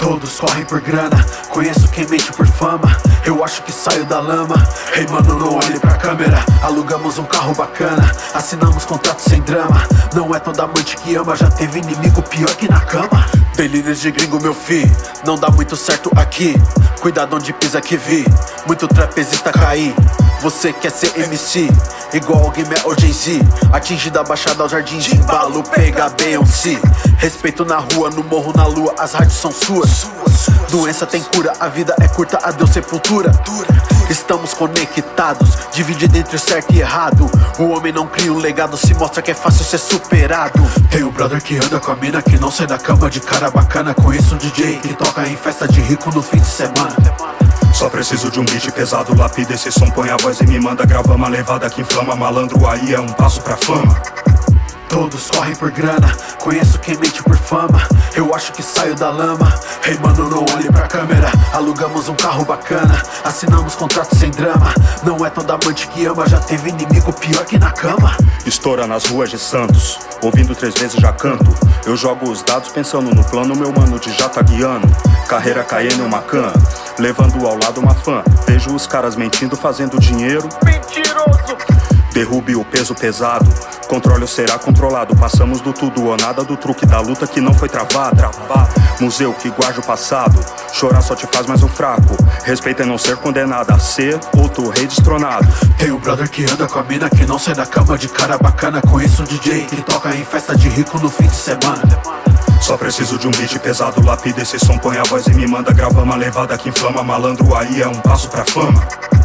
Todos correm por grana, conheço quem mente por fama. Eu acho que saio da lama. Ei mano, não olhe pra câmera. Alugamos um carro bacana, assinamos contrato sem drama. Não é toda amante que ama, já teve inimigo pior que na cama. Delírios de gringo, meu fi, não dá muito certo aqui. Cuidado onde pisa que vi, muito trapezista cair. Você quer ser MC, igual alguém é o Jay-Z. Atinge da Baixada ao Jardim de Embalo, pega Beyoncé. Respeito na rua, no morro, na lua, as rádios são suas. Doença tem cura, a vida é curta, adeus sepultura. Estamos conectados, dividido entre o certo e errado. O homem não cria um legado, se mostra que é fácil ser superado. Tem um brother que anda com a mina que não sai da cama, de cara bacana. Conheço um DJ que toca em festa de rico no fim de semana. Só preciso de um beat pesado, lapida esse som, põe a voz e me manda. Grava uma levada que inflama, malandro aí é um passo pra fama. Todos correm por grana, conheço quem mente por fama. Eu acho que saio da lama. Ei mano, não olhe pra câmera. Alugamos um carro bacana, assinamos contrato sem drama. Não é toda amante que ama, já teve inimigo pior que na cama. Estoura nas ruas de Santos, ouvindo 3 vezes já canto. Eu jogo os dados pensando no plano, meu mano de já tá guiando. Carreira caindo uma can, levando ao lado uma fã. Vejo os caras mentindo, fazendo dinheiro. Mentiroso! Derrube o peso pesado, controle o será controlado. Passamos do tudo ou nada, do truque da luta que não foi travar. Museu que guarda o passado, chorar só te faz mais um fraco. Respeita e não ser condenado a ser outro rei destronado. Tem um brother que anda com a mina que não sai da cama, de cara bacana. Conheço um DJ que toca em festa de rico no fim de semana. Só preciso de um beat pesado, lapida esse som, põe a voz e me manda. Grava uma levada que inflama, malandro aí é um passo pra fama.